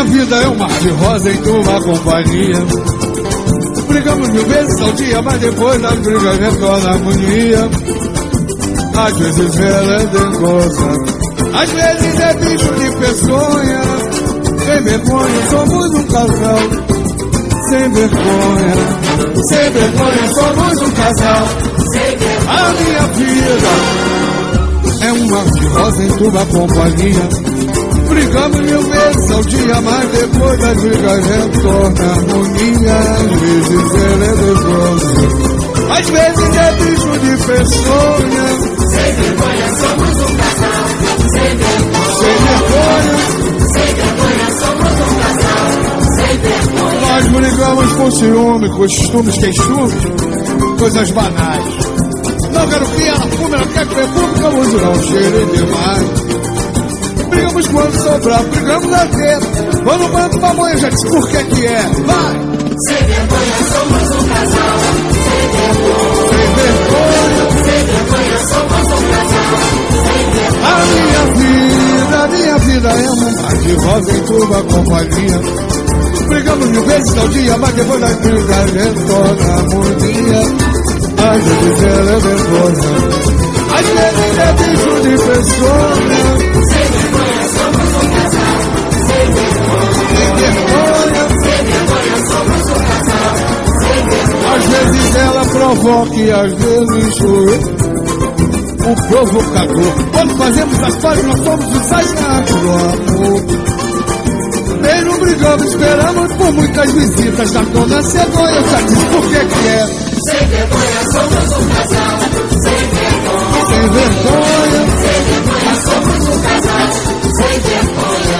minha vida é um mar de rosa em tua companhia. Brigamos 1000 vezes ao dia, mas depois das brigas retorna a harmonia. Às vezes ela é dengosa, às vezes é bicho de peçonha. Sem vergonha, somos um casal. Sem vergonha, somos um casal. A minha vida é um mar de rosa em tua companhia. Brigamos 1000 vezes ao dia, mas depois das brigas retorna a harmonia. Às vezes ela é dengosa, às vezes é bicho de peçonha. Sem vergonha, somos um casal. Sem vergonha, somos um casal. Sem vergonha. Nós brigamos por ciúme, costumes, queixumes, coisas banais. Não quero que ela fume, ela quer que perfume, que eu uso não cheire demais. Brigamos quando sobrar, brigamos até. Quando o banco pamonha, já disse por que é. Vai! Sem vergonha, somos um casal. Sem vergonha, somos um casal. Sem vergonha. A minha vida é um mar de rosa em tua companhia. Brigamos 1000 vezes ao dia, mas depois das brigas retorna a harmonia. Às vezes ela é nervosa, às vezes é bicho de peçonha. Sem vergonha, somos um casal. Sem vergonha, somos um casal. Sem vergonha. Às vezes ela provoca e às vezes sou eu o provocador. Quando fazemos as pazes, nós somos os aliados do amor. Mesmo brigamos, esperamos por muitas visitas da dona Cegonha. Eu já disse por que é. Sem vergonha, somos um casal. Sem vergonha, somos um casal. Sem vergonha.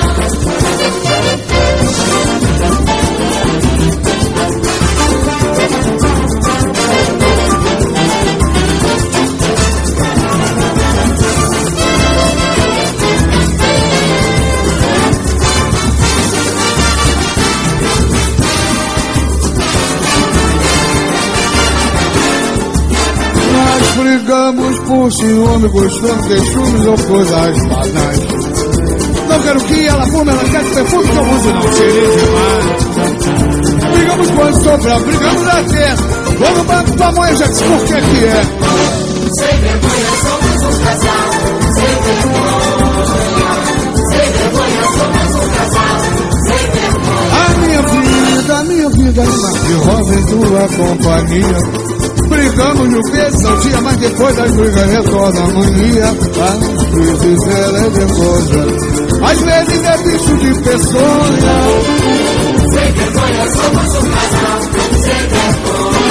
Brigamos por ciúme, gostamos de chumes ou coisas banais. Não quero que ela fume, ela quer que perfume, que eu uso não cheire demais. Brigamos quando sobrar, brigamos até. Quando o banco pamonha, já disse por que é. Sem vergonha, somos um casal. Sem vergonha, somos um casal. Sem vergonha. A minha vida é uma de rosa em tua companhia. Brigamos 1000 vezes ao dia, mas depois das brigas retorna a harmonia. Às vezes ela é nervosa, às vezes é bicho de peçonha. Sem vergonha, somos um casal. Sem vergonha.